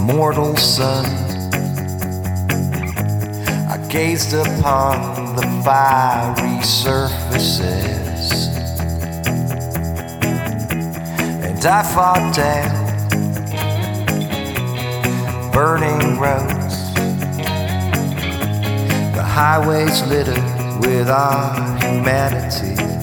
immortal sun. I gazed upon the fiery surfaces, and I fought down burning roads, the highways littered with our humanity.